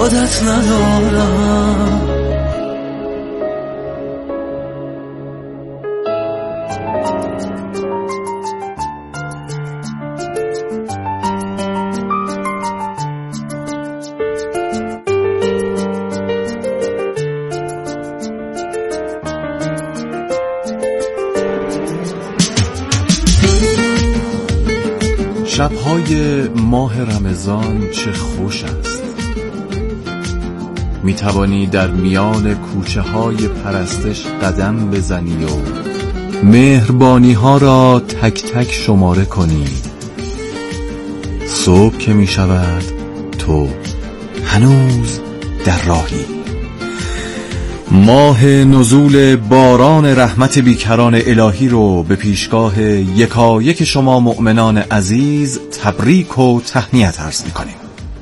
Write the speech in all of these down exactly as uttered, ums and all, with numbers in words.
عادت ندارم. شب‌های ماه رمضان چه خوش است. می توانی در میان کوچه های پرستش قدم بزنی و مهربانی ها را تک تک شماره کنی. صبح که می شود تو هنوز در راهی. ماه نزول باران رحمت بیکران الهی رو به پیشگاه یکایک شما مؤمنان عزیز تبریک و تهنیت عرض می‌کنیم.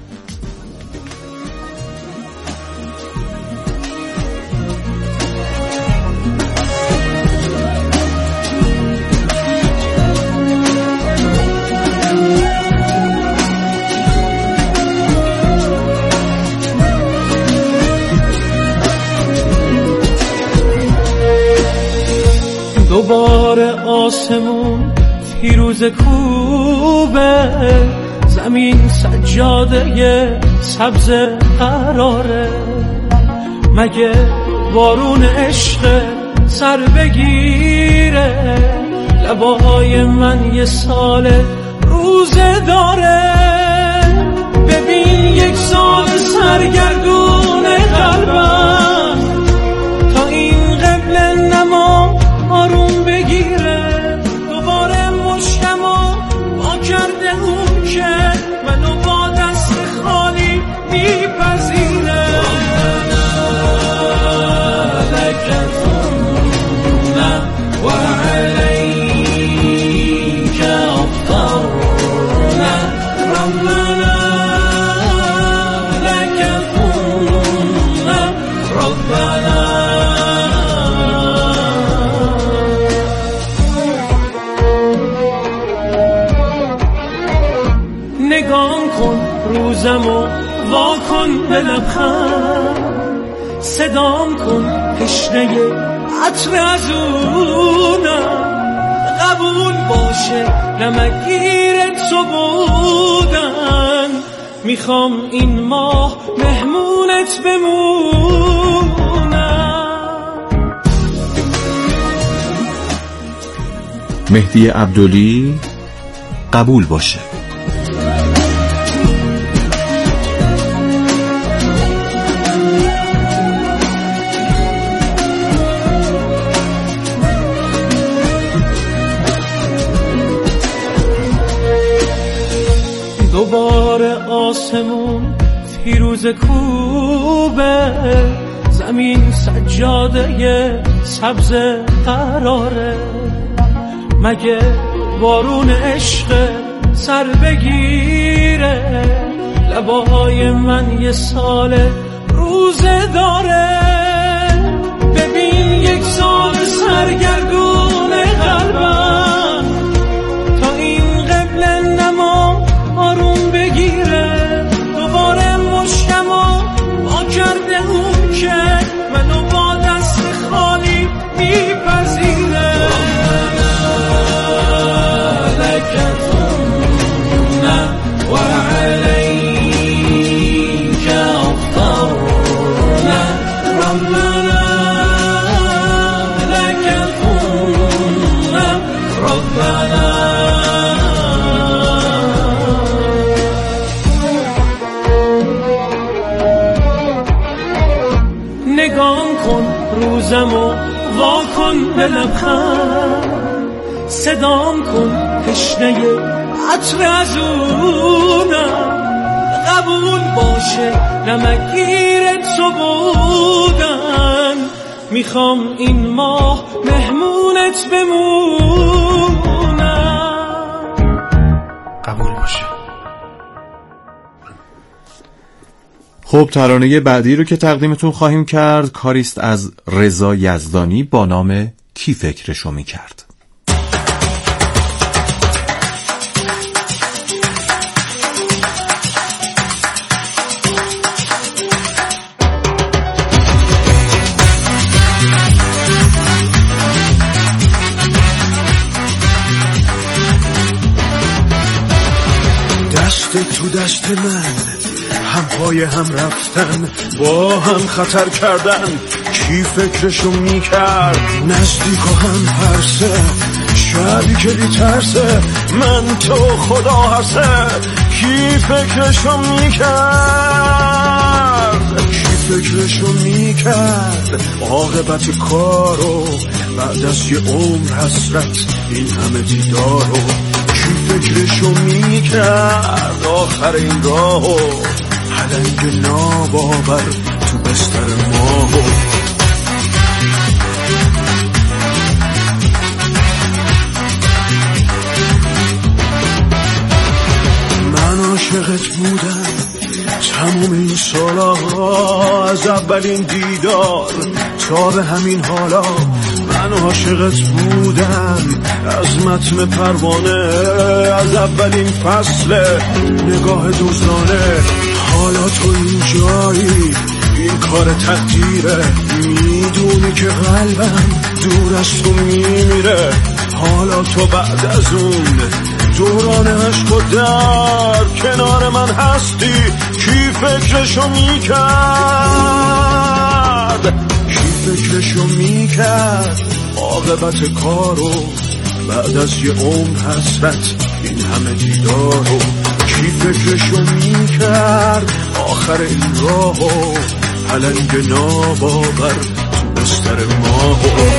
دوباره آسمون فیروز کوبه، زمین سجاده سبز قراره. مگه بارون عشق سر بگیره، لبای من یه سال روزه داره. ببین یک سال سرگردون قلبم تا این قبل نما آروم بگیره. دوباره مشتمو با کرده اون که منو با دست خالی میپذیره. لکتونه و علیک افطرنا ربنا لکتونه ربنا. نگام کن روزمو وا کن به لبخند، صدام کن تشنه عطر از اونم. قبول باشه نمگیر تو بودن، میخوام این ماه مهمونت بمونم. مهدی عبدلی قبول باشه. دوباره آسمون فیروز کوبه، زمین سجاده سبز قراره. مگه بارون عشق سر بگیره، لبای من یه سال روزه داره. ببین یک سال سرگردون قلبم تا این قبل نما آروم بگیره. دوباره مشتمو با کرده اون که منو با دست خالی میپذیره. لکتونه و علیک افطرنا ربنا لکتونه ربنا. نگام کن روزمو وا کن به لبخند، صدام کن تشنه عطر از اونم. قبول باشه نمگیر تو بودن، میخوام این ماه مهمونت بمونم. قبول باشه. خب ترانه بعدی رو که تقدیمتون خواهیم کرد کاریست از رضا یزدانی با نام کی فکرشو میکرد. تو دست من، هم پای هم رفتن، با هم خطر کردن. کی فکرشو میکرد نزدیک و هم پرسه، شبی که بی ترسه، من تو خدا هرسه. کی فکرشو میکرد، کی فکرشو میکرد عاقبت کارو، بعد از یه عمر حسرت این همه دیدارو. کی فکرشو میکرد آخر این راهو، پلنگ ناباور تو بستر ماهو. من عاشقت بودم تموم این سالا، از اولین دیدار تا به همین حالا. من عاشقت بودم از متن پروانه، از اولین فصل نگاه دزدانه. حالا تو این جایی، این کار تقدیره، میدونی که قلبم دور از تو میمیره. حالا تو بعد از اون دوران عشق و درد کنار من هستی. کی فکرشو میکرد، کی فکرشو میکرد عاقبت کارو، بعد از یه عمر حسرت این همه دیدارو. کی فکرشو میکرد آخر این راهو، پلنگ ناباور تو بستر ماهو.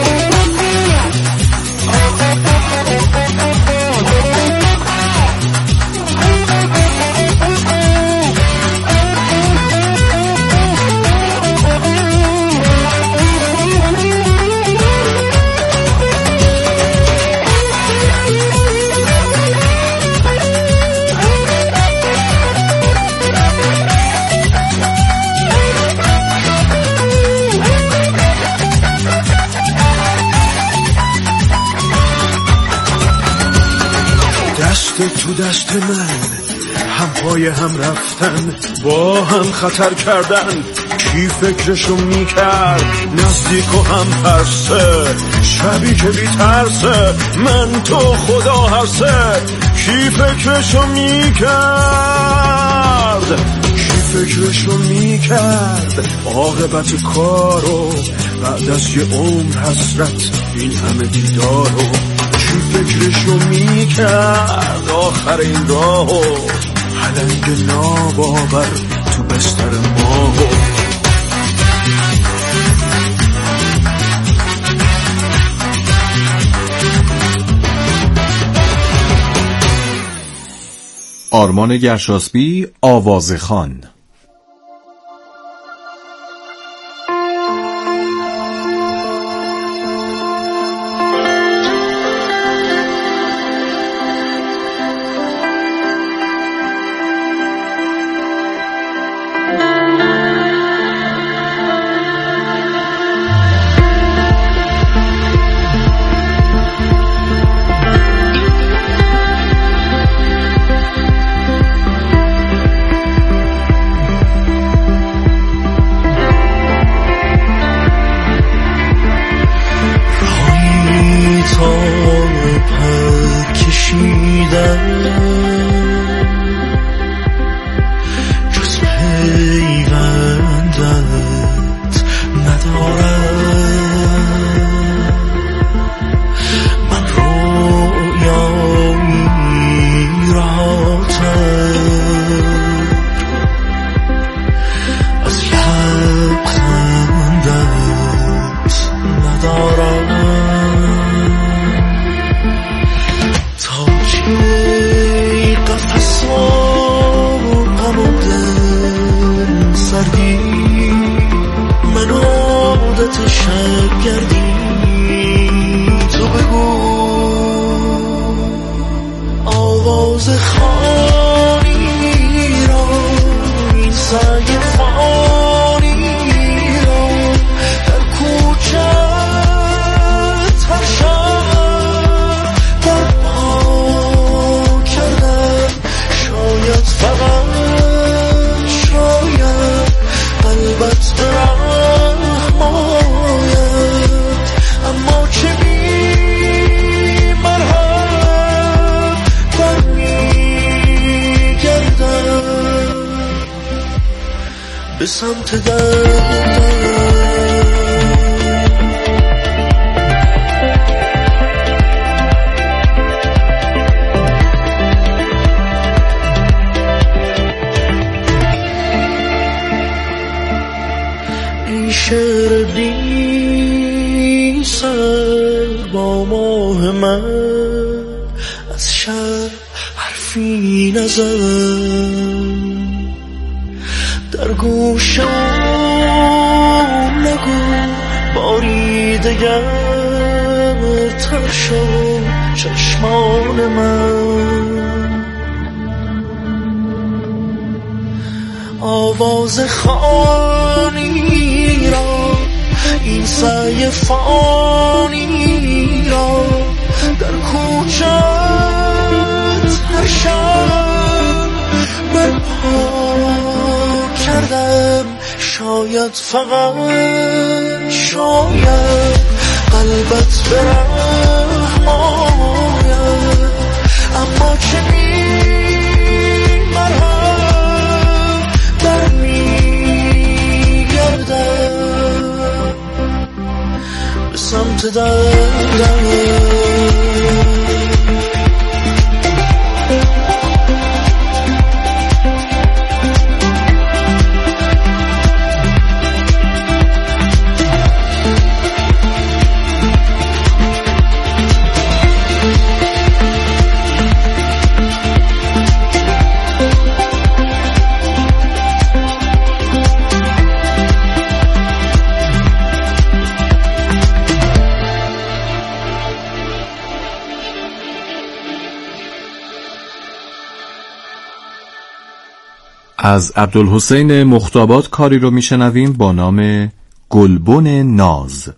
تو دست من، هم پای هم رفتن، با هم خطر کردن. کی فکرشو میکرد نزدیک و هم پرسه، شبی که بی ترسه، من تو خدا هرسه. کی فکرشو میکرد، کی فکرشو میکرد عاقبت کارو، بعد از یه عمر حسرت این همه دیدارو. کی فکرشو میکرد آخر این راهو، پلنگ ناباور تو بستر ماهو. آرمان گرشاسبی، آوازخوان. به سمت در. شعر بی سر با ماه من از شب حرفی نزن، در گوشم نگو باری دگر تر شد چشمان من. آواز خانی را این سعی فانی را در کوچت هر شب برپا کردم. شاید فقط شاید قلبت برحم آید، اما چنین مرهم در میگردم به سمت دردم. از عبدالحسین مختابات کاری رو میشنویم با نام گلبن ناز.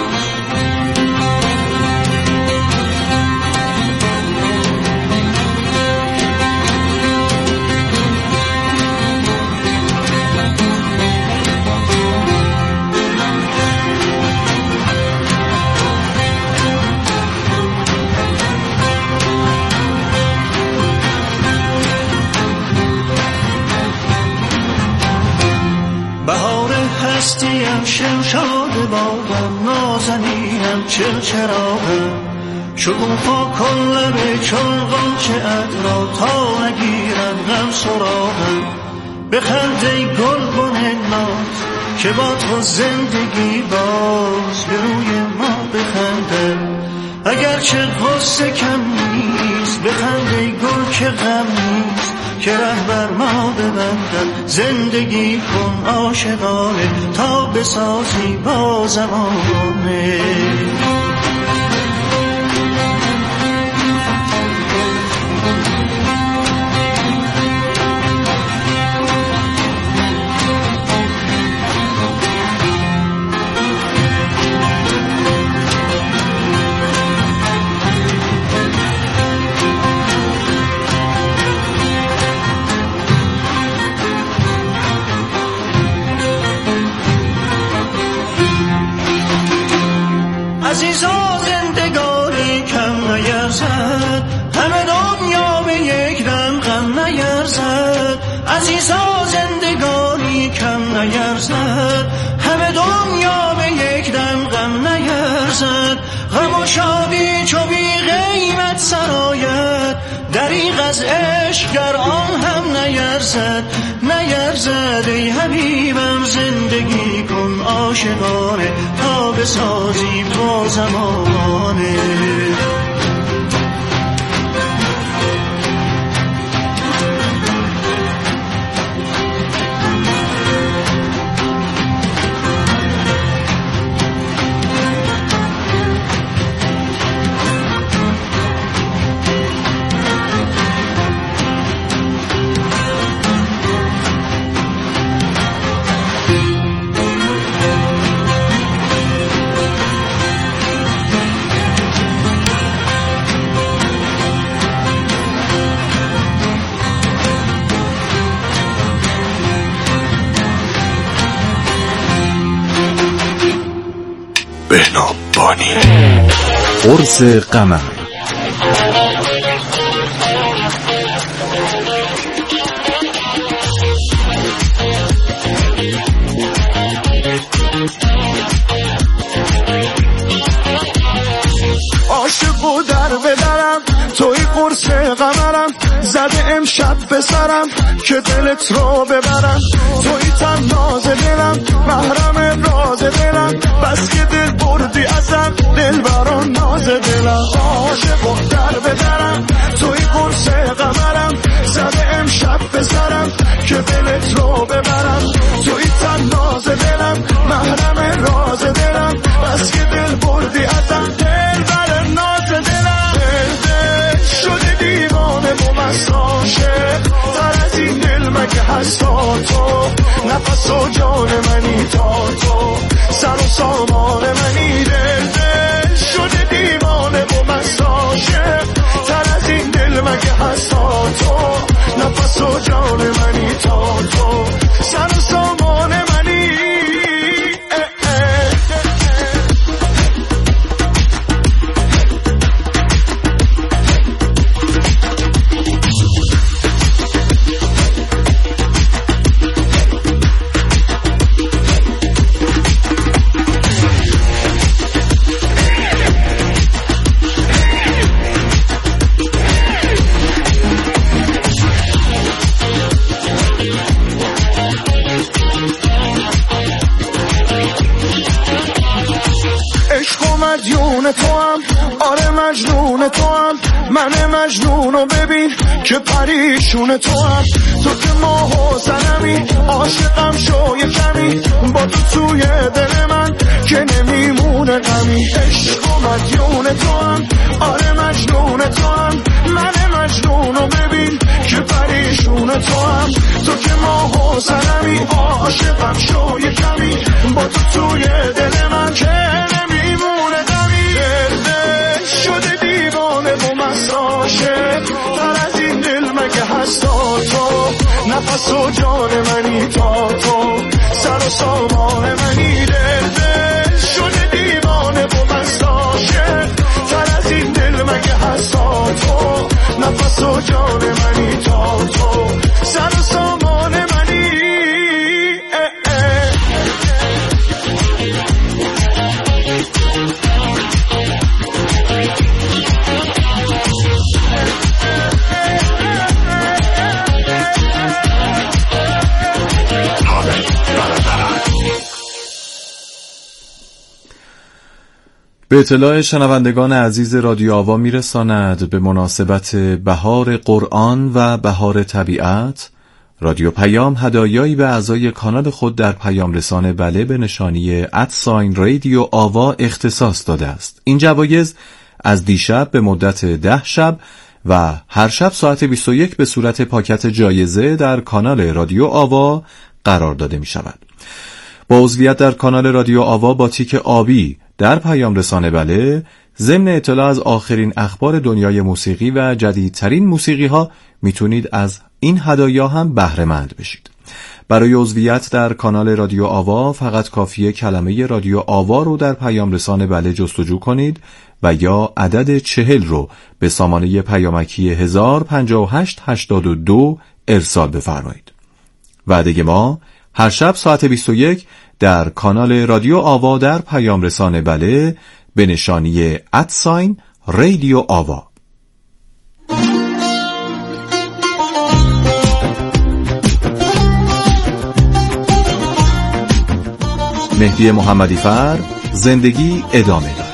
هستیم شمشاد بادم، نازنینم چل چراغم، شکوفا کن لب چون غنچه ادرا تا نگیرم غم سراغم. بخند ای گلبن ناز که با تو زندگی باز به روی ما بخنده، اگرچه غصه کم نیست. بخند ای گل که غم نیست که ره بر ما ببندد. زندگی کن عاشقانه تا بسازی با زمانه. عزیزا زندگانی کم نیرزد، همه دنیا به یک دم غم نیرزد. عزیزا زندگانی کم نیرزد، همه دنیا به یک دم غم نیرزد. غم و شادی چو بی قیمت سرآید، دریغ از عشق گر آن هم نیرزد. نیرزد ای حبیبم زندگی کن عاشقانه تا بسازی با زمانه. بهنام بانی قرص قمر. زده امشب به سرم که دلت رو ببرم. توی تناز دلم محرم راز دلم، بس که دل بردی ازم دل بران ناز دلم. عاشق و در بدرم توی قرص قمرم، زده امشب به سرم که دلت رو ببرم. توی تناز دلم محرم راز دلم، بس که دل بردی ازم دل بران ناز دلم. دل دل شده دیوانه و مست عاشق، تر از این دل مگه هست تا تو؟ نفس و جان منی تا تو، سر و سامان منی. دل دل شده دیوانه و مست عاشق، تر از این دل مگه هست تا تو؟ نفس و جان منی تا تو، سر و سامان منی. مجنون تو هم، آره مجنون تو هم، من مجنونو ببین که پریشون تو هم. تو که ماه و زنمی عاشقم شو یه کمی، با تو توی دل من که نمیمونه غمی. عشق و مجنون تو هم، آره مجنون تو هم، من مجنونو ببین که پریشون تو هم. تو که ماه و زنمی عاشقم شو یه کمی، با تو توی دل من که نمیمونه غمی. دل دل شده دیوانه و مست عاشق، تر از این دل مگه هست تا تو؟ نفس و جان منی تا تو، سر و سامان منی. دل دل شده دیوانه و مست عاشق، تر از این دل مگه هست تا تو؟ نفس و جان منی تا تو، سر و سامان منی. به اطلاع شنوندگان عزیز رادیو آوا میرساند به مناسبت بهار قرآن و بهار طبیعت، رادیو پیام هدایایی به اعضای کانال خود در پیام رسانه بله به نشانی ادساین رادیو آوا اختصاص داده است. این جوایز از دیشب به مدت ده شب و هر شب ساعت بیست و یک به صورت پاکت جایزه در کانال رادیو آوا قرار داده می شود. با عضویت در کانال رادیو آوا با تیک آبی در پیام رسانه بله، ضمن اطلاع از آخرین اخبار دنیای موسیقی و جدیدترین موسیقی ها میتونید از این هدایا هم بهره مند بشید. برای عضویت در کانال رادیو آوا فقط کافیه کلمه رادیو آوا رو در پیام رسانه بله جستجو کنید و یا عدد چهل رو به سامانه پیامکی هزار پنجاه و هشت هشتاد و دو ارسال بفرمایید. وعده ما هر شب ساعت بیست و یک در کانال رادیو آوا در پیام رسانه بله به نشانی ادساین رادیو آوا. مهدی محمدی فر، زندگی ادامه دارد.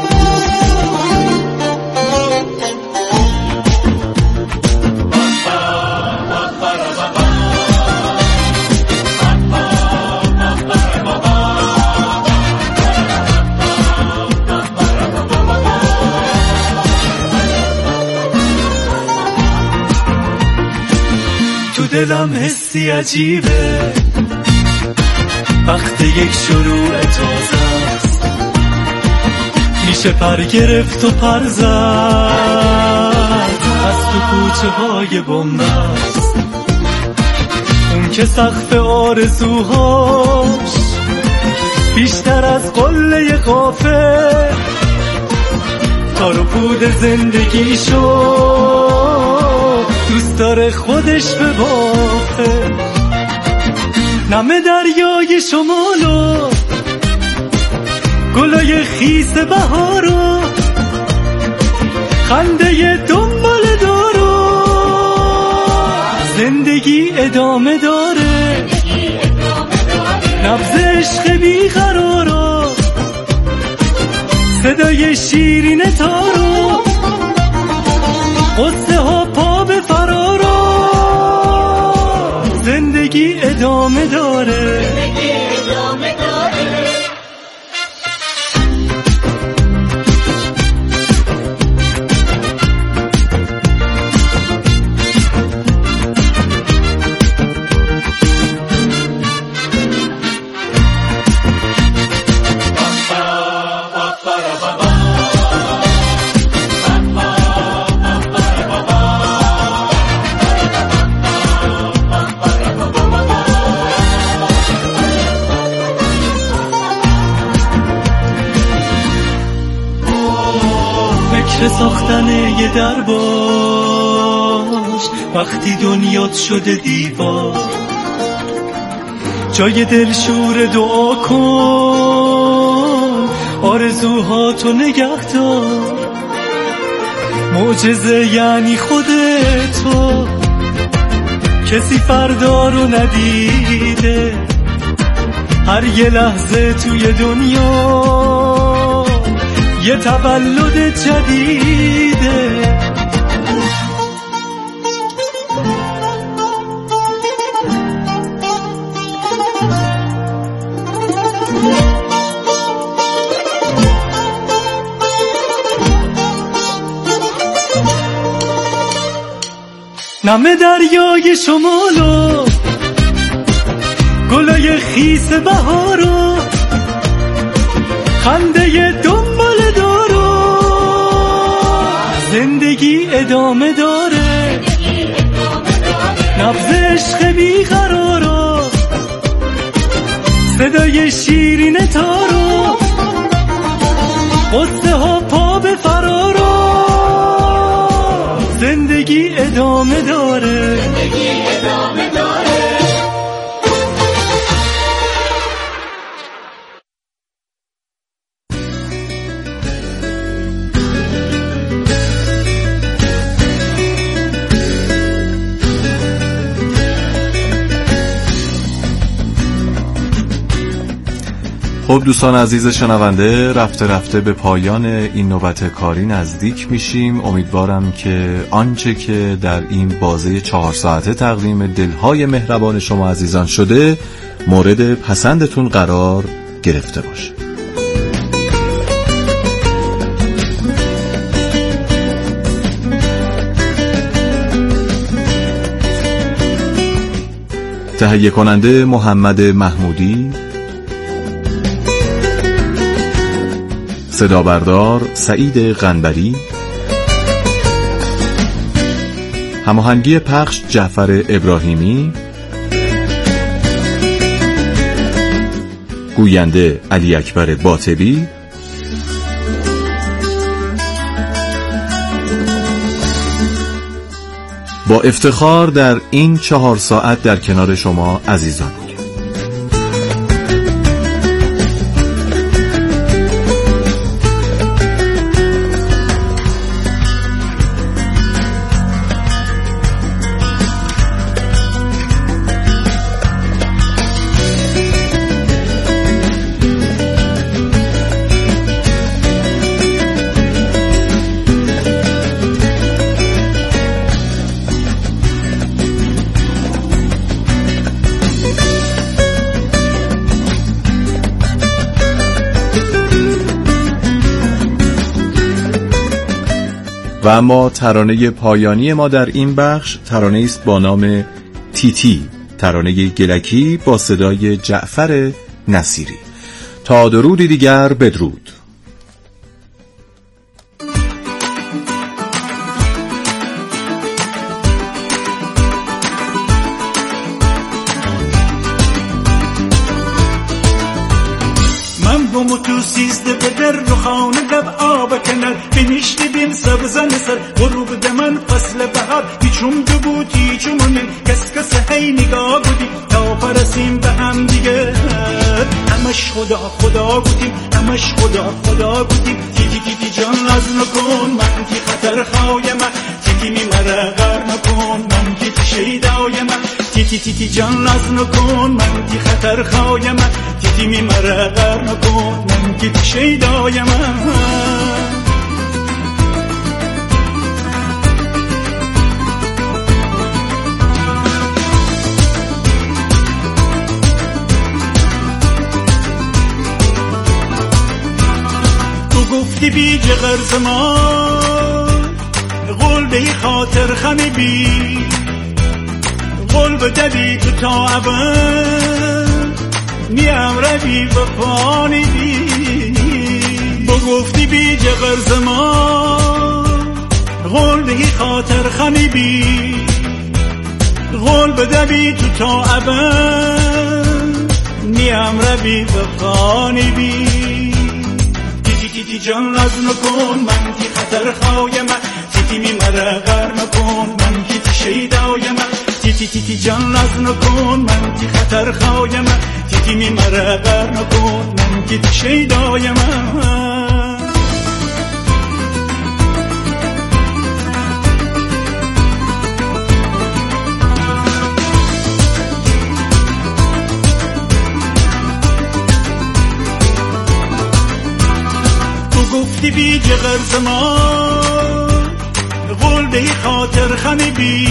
دلم حسی عجیبه وقت یک شروع تازه است، میشه پر گرفت و پر زد از تو کوچه های بنبست. اون که سقف آرزوهاش بیشتر از قله غافل، تار و پود زندگیشو دوست داره خودش به بافه. نم دریای شمالو گلای خیس بهارو، خنده دنبال دارو زندگی ادامه داره، نبض عشق بیقرارا، صدای شیرین تارو، قصه ها پا به فرارا، زندگی ادامه داره. ساختن یه در باش وقتی دنیات شده دیوار، جای دلشور دعا کن، آرزوهاتو نگه دار، معجزه یعنی خودتو، کسی فردا رو ندیده، هر یه لحظه توی دنیا یه تولد جدیده. نم دریای شمالو، گلای خیس بهارو، خنده دنبال دارو، زندگی ادامه داره، نبض عشق بیقرارا، صدای شیرین تارو، قصه ها پا به فرارا، زندگی ادامه داره، زندگی ادامه داره. خب دوستان عزیز شنونده، رفته رفته به پایان این نوبت کاری نزدیک میشیم. امیدوارم که آنچه که در این بازه چهار ساعته تقدیم دلهای مهربان شما عزیزان شده مورد پسندتون قرار گرفته باشه. تهیه کننده محمد محمودی، صدا بردار سعید قنبری، هماهنگی پخش جعفر ابراهیمی، گوینده علی اکبر باطبی، با افتخار در این چهار ساعت در کنار شما عزیزان. و اما ترانه پایانی ما در این بخش ترانه است با نام تیتی، ترانه گلکی با صدای جعفر نصیری. تا درودی دیگر بدرود. و تو سیزده به در رو خانه لب آب کنر بنشتیدیم سبزن سر غروب دمن فصل بهار هیچم دو بود هیچمونه کس کس هی نگاه بودی تا پرسیم به هم دیگه همش خدا خدا بودیم همش خدا خدا بودیم تیتی تیتی جان از نکن من که خطر خواهی من تیتی می مرقر نکن من که شیدای من تیتی تیتی جان ناز نکن من تی خطر خوایم تیتی می مرغر نکن من که تی شیدایم گفتی بی جغر زمان قول به خاطر خمی بی قول بده بی تو تا ابد میم روی وفانی بی بگفتی بی جغر زمان قول به خاطر خمی بی قول بده بی تو تا ابد میم روی وفانی بی تیتی جان ناز نکن من تی خطر خوایم تیتی می مرغر نکن من که تی شیدایم تیتی تیتی جان ناز نکن من تی خطر خوایم تیتی می مرغر نکن من که تی شیدایم گفتی بی جغر زمان قول به خاطر خمی بی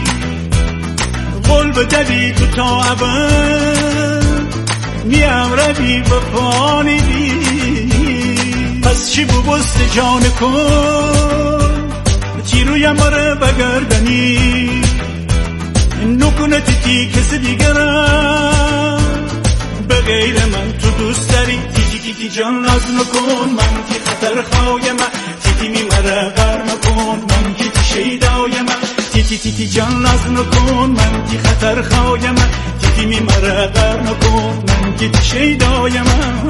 قول بده بی تو تا ابد میم روی وفانی بی پس چی ببست جان کن چی رویم آره بگردنی نکنه تیتی کسی دیگرم به غیر من تو دوست داری تیتی جان ناز نکن من تی خطر خوایم تیتی می مرغر نکن من که تی شیدایم تیتی تیتی جان ناز نکن من تی خطر خوایم تیتی می مرغر نکن من که تی شیدایم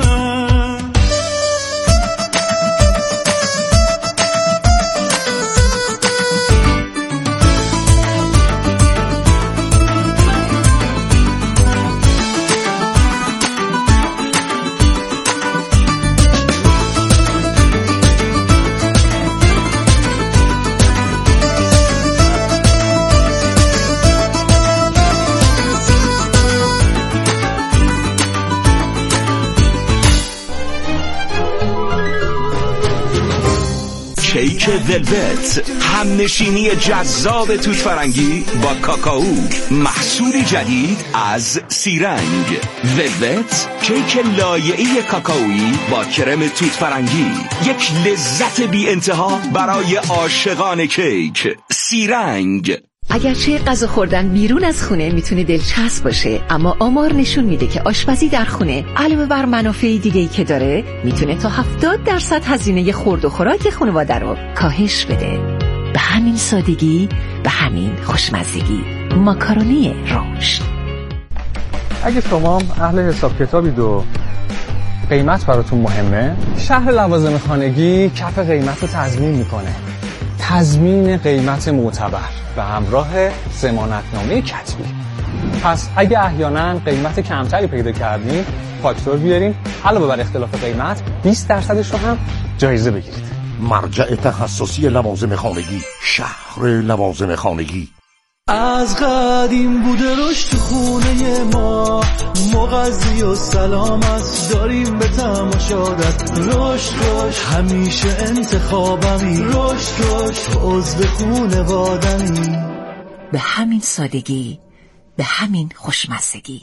کیک ولوت، همنشینی جذاب توت فرنگی با کاکائو، محصولی جدید از سیرنگ. ولوت کیک لایه‌ای کاکائویی با کرم توت فرنگی، یک لذت بی انتها برای عاشقان کیک. سیرنگ. اگرچه غذا خوردن بیرون از خونه میتونه دلچسب باشه، اما آمار نشون میده که آشپزی در خونه علاوه بر منافع دیگه‌ای که داره میتونه تا هفتاد درصد هزینه خورد و خوراک خانواده رو کاهش بده. به همین سادگی، به همین خوشمزگی. ماکارونی رشد. اگه شما اهل حساب کتابید و قیمت براتون مهمه، شهر لوازم خانگی کف قیمت رو تضمین میکنه. تضمین قیمت معتبر به همراه ضمانتنامه کتبی. پس اگه احیانا قیمت کمتری پیدا کردین، فاکتور بیارین، علاوه بر اختلاف قیمت بیست درصدش رو هم جایزه بگیرید. مرجع تخصصی لوازم خانگی، شهر لوازم خانگی. از قدیم بوده رشد تو خونه ما، مغذی و سلامت داریم به تماشادت. رشد رشد همیشه انتخابمی، رشد رشد عضو خونوادمی. به همین سادگی، به همین خوشمزگی.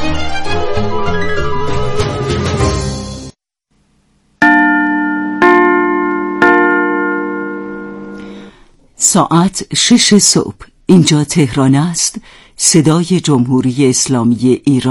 ساعت شش صبح، اینجا تهران است، صدای جمهوری اسلامی ایران.